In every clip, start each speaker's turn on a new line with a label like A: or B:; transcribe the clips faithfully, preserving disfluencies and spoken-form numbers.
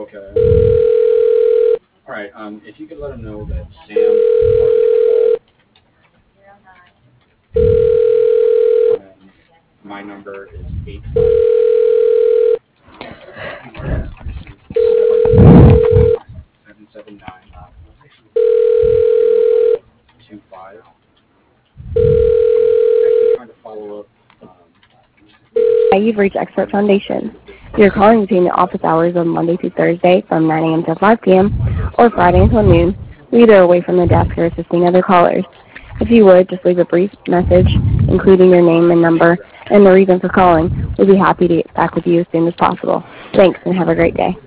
A: All right. Um, if you could let him know that Sam is part of the call, and my number is eight seven seven nine two five. Actually, trying to follow up. Um,
B: Hi, you've reached Expert Foundation. You're calling between the office hours of Monday through Thursday from nine a.m. to five p.m. or Friday until noon. We're either away from the desk or assisting other callers. If you would, just leave a brief message, including your name and number and the reason for calling. We'll be happy to get back with you as soon as possible. Thanks, and have a great day.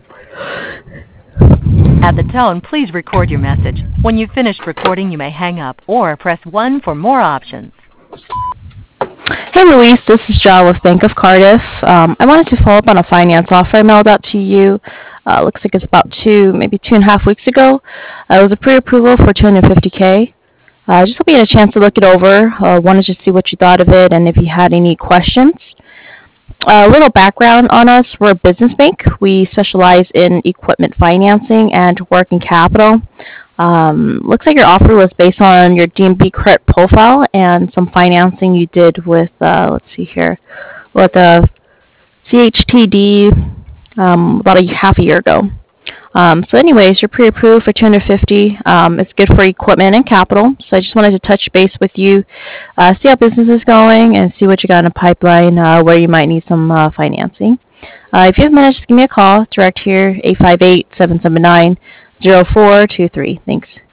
C: At the tone, please record your message. When you've finished recording, you may hang up or press one for more options.
D: Hey Luis, this is Ja with Bank of Cardiff. Um, I wanted to follow up on a finance offer I mailed out to you. Uh, looks like it's about two, maybe two and a half weeks ago. Uh, it was a pre-approval for two hundred fifty K. Uh, just hope you had a chance to look it over. Uh, wanted to see what you thought of it and if you had any questions. Uh, a little background on us. We're a business bank. We specialize in equipment financing and working capital. Um, looks like your offer was based on your D M V credit profile and some financing you did with, uh, let's see here, with a C H T D um, about a half a year ago. Um, so anyways, you're pre-approved for two hundred fifty. Um, it's good for equipment and capital. So I just wanted to touch base with you, uh, see how business is going, and see what you got in the pipeline uh, where you might need some uh, financing. Uh, if you have minutes, just give me a call. Direct here, eight five eight, seven seven nine, zero four two three. Thanks.